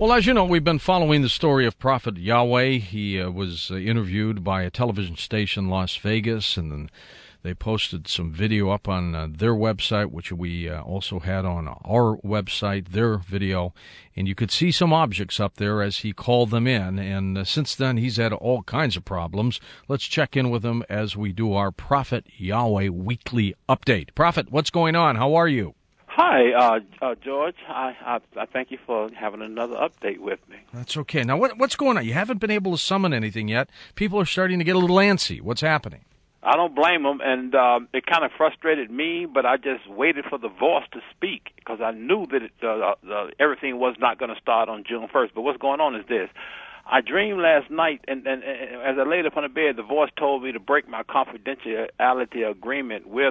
Well, as you know, we've been following the story of Prophet Yahweh. He was interviewed by a television station in Las Vegas, and then they posted some video up on their website, which we also had on our website, their video. And you could see some objects up there as he called them in. And since then, he's had all kinds of problems. Let's check in with him as we do our Prophet Yahweh weekly update. Prophet, what's going on? How are you? Hi, George. I thank you for having another update with me. That's okay. Now, what's going on? You haven't been able to summon anything yet. People are starting to get a little antsy. What's happening? I don't blame them, and it kind of frustrated me, but I just waited for the voice to speak because I knew that everything was not going to start on June 1st. But what's going on is this. I dreamed last night, and as I laid upon the bed, the voice told me to break my confidentiality agreement with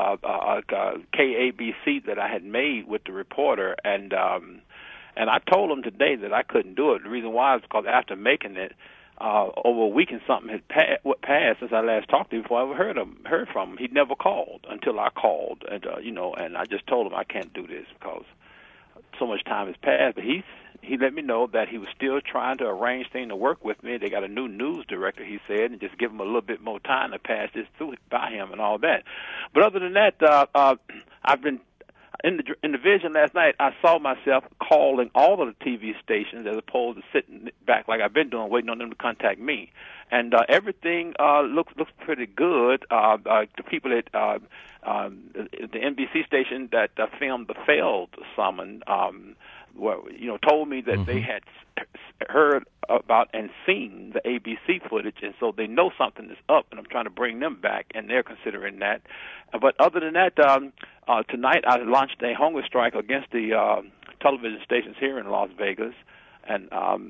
KABC that I had made with the reporter, and I told him today that I couldn't do it. The reason why is because after making it, over a week and something had passed since I last talked to him before I ever heard from him. He'd never called until I called, and and I just told him I can't do this because so much time has passed. But he let me know that he was still trying to arrange things to work with me. They got a new news director, he said, and just give him a little bit more time to pass this through by him and all that. But other than that, I've been in the vision last night. I saw myself calling all of the TV stations as opposed to sitting back like I've been doing, waiting on them to contact me. And everything looks pretty good. The people at the NBC station that filmed the failed summon, told me that they had heard about and seen the ABC footage, and so they know something is up, and I'm trying to bring them back, and they're considering that. But other than that, tonight I launched a hunger strike against the television stations here in Las Vegas, and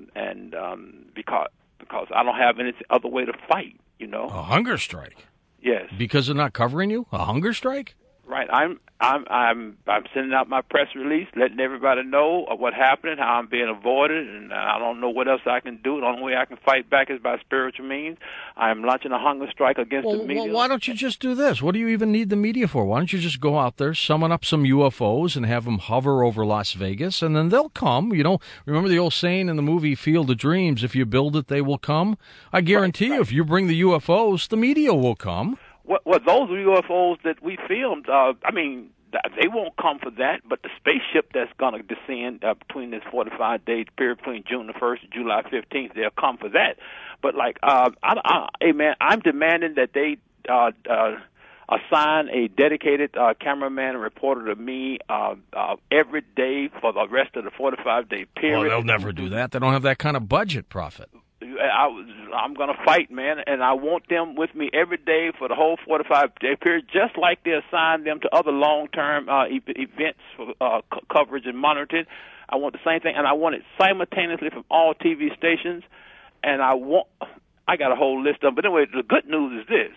because I don't have any other way to fight, A hunger strike? Yes. Because they're not covering you? A hunger strike? Right. I'm sending out my press release, letting everybody know what happened, how I'm being avoided, and I don't know what else I can do. The only way I can fight back is by spiritual means. I'm launching a hunger strike against the media. Well, why don't you just do this? What do you even need the media for? Why don't you just go out there, summon up some UFOs, and have them hover over Las Vegas, and then they'll come. Remember the old saying in the movie Field of Dreams, if you build it, they will come? I guarantee you, if you bring the UFOs, the media will come. Well, those UFOs that we filmed, they won't come for that, but the spaceship that's going to descend between this 45-day period between June the 1st and July 15th, they'll come for that. But, hey, man, I'm demanding that they assign a dedicated cameraman and reporter to me every day for the rest of the 45-day period. Well, they'll never do that. They don't have that kind of budget, Prophet. I'm going to fight, man, and I want them with me every day for the whole 45-day period, just like they assign them to other long-term events for coverage and monitoring. I want the same thing, and I want it simultaneously from all TV stations, and I got a whole list of them. But anyway, the good news is this.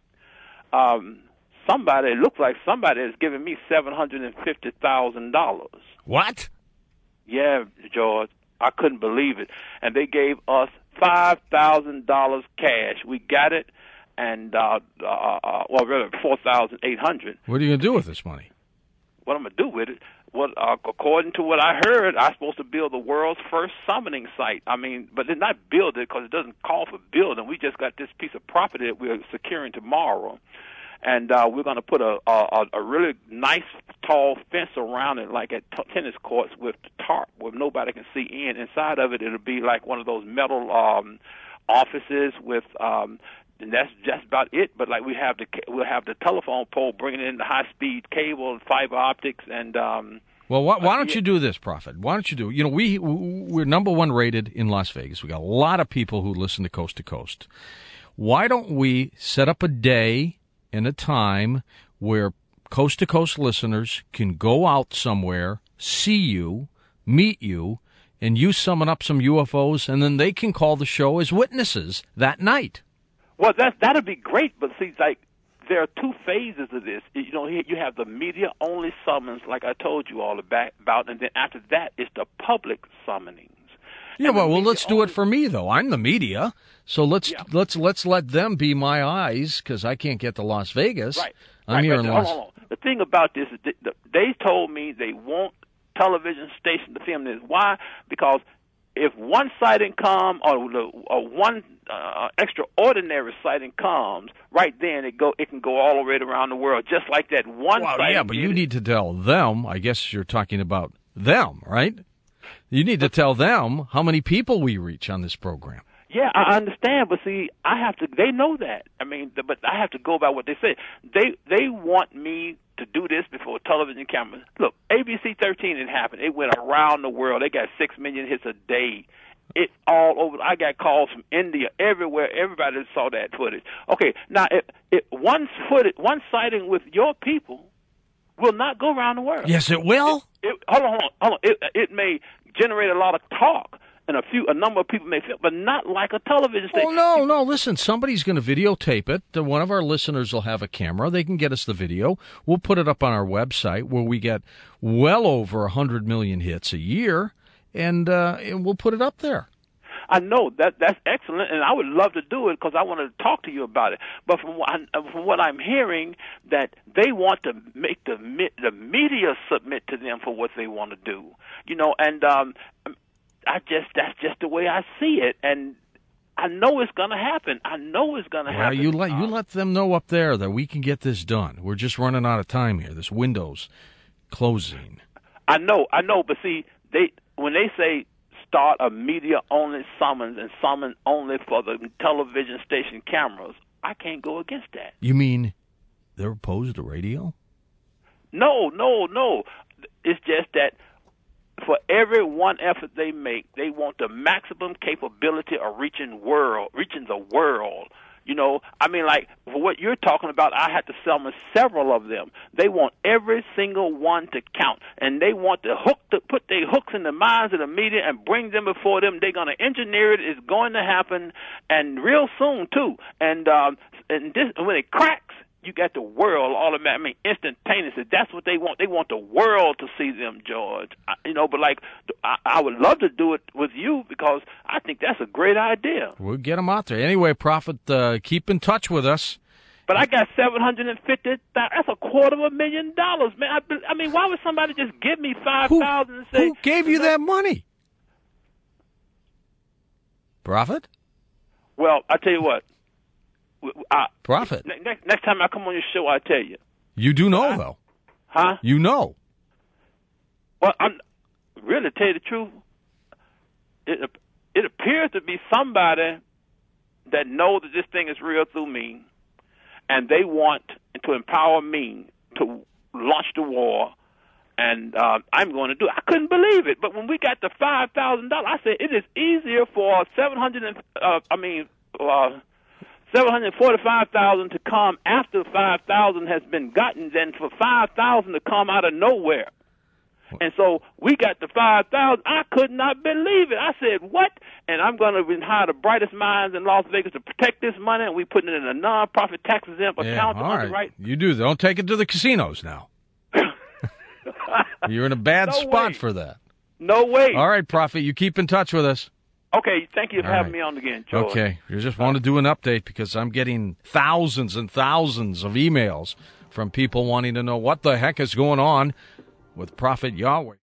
It looks like somebody is giving me $750,000. What? Yeah, George. I couldn't believe it. And they gave us $5,000 cash. We got it, and rather $4,800. What are you going to do with this money? What I'm going to do with it? According to what I heard, I'm supposed to build the world's first summoning site. But it's not build it because it doesn't call for building. We just got this piece of property that we're securing tomorrow. And we're going to put a really nice, tall fence around it, like at tennis courts with tarp where nobody can see in. Inside of it, it'll be like one of those metal offices with, and that's just about it. But we'll have the telephone pole bringing in the high-speed cable and fiber optics and. Well, why don't you do this, Prophet? Why don't you do? We're number one rated in Las Vegas. We got a lot of people who listen to Coast to Coast. Why don't we set up a day and a time where coast-to-coast listeners can go out somewhere, see you, meet you, and you summon up some UFOs, and then they can call the show as witnesses that night. Well, that'd be great, but see, there are two phases of this. You have the media-only summons, like I told you all about, and then after that, it's the public summonings. Yeah, well, let's do it for me, though. I'm the media, so let's let them be my eyes, because I can't get to Las Vegas. Right. I'm here in Las. Hold on. The thing about this is they told me they want television stations to film this. Why? Because if one sighting come or one extraordinary sighting comes, right then it can go all the way around the world, just like that one sighting. Yeah, but you need to tell them. I guess you're talking about them, right? You need to tell them how many people we reach on this program. Yeah, I understand, but see, I have to. They know that. I mean, but I have to go by what they say. They want me to do this before television cameras. Look, ABC 13 it happened. It went around the world. They got 6 million hits a day. It's all over. I got calls from India, everywhere. Everybody saw that footage. Okay, now one sighting with your people will not go around the world. Yes, it will. Hold on. It may generate a lot of talk. And a number of people may feel, but not like a television station. Oh, no. Listen, somebody's going to videotape it. One of our listeners will have a camera. They can get us the video. We'll put it up on our website where we get well over 100 million hits a year, and we'll put it up there. I know that's excellent, and I would love to do it because I wanted to talk to you about it. But from what I'm hearing, that they want to make the media submit to them for what they want to do, and that's just the way I see it, and I know it's going to happen. Happen. You let them know up there that we can get this done. We're just running out of time here. This window's closing. I know, but see, when they say start a media-only summons and summon only for the television station cameras, I can't go against that. You mean they're opposed to radio? No. It's just that for every one effort they make, they want the maximum capability of reaching the world. I mean, like for what you're talking about, I had to summon several of them. They want every single one to count, and they want to put their hooks in the minds of the media and bring them before them. They're going to engineer it. It's going to happen, and real soon too. And this, when it cracks, you got the world instantaneously. That's what they want. They want the world to see them, George. But like, I would love to do it with you because I think that's a great idea. We'll get them out there. Anyway, Prophet, keep in touch with us. But I got $750,000. That's $250,000, man. I mean, why would somebody just give me $5,000 and say? Who gave you that money? Prophet? Well, I tell you what. Prophet. Next time I come on your show, I'll tell you. You do know, though. Huh? You know. Well, I'm really, to tell you the truth, it appears to be somebody that knows that this thing is real through me, and they want to empower me to launch the war, and I'm going to do it. I couldn't believe it, but when we got the $5,000, I said it is easier for $745,000 to come after $5,000 has been gotten than for $5,000 to come out of nowhere. And so we got the $5,000. I could not believe it. I said, what? And I'm going to hire the brightest minds in Las Vegas to protect this money, and we putting it in a non-profit tax-exempt account. All right. You do. Don't take it to the casinos now. You're in a bad spot for that. No way. All right, Prophet, you keep in touch with us. Okay, thank you for having me on again, George. Okay, you just want to do an update because I'm getting thousands and thousands of emails from people wanting to know what the heck is going on with Prophet Yahweh.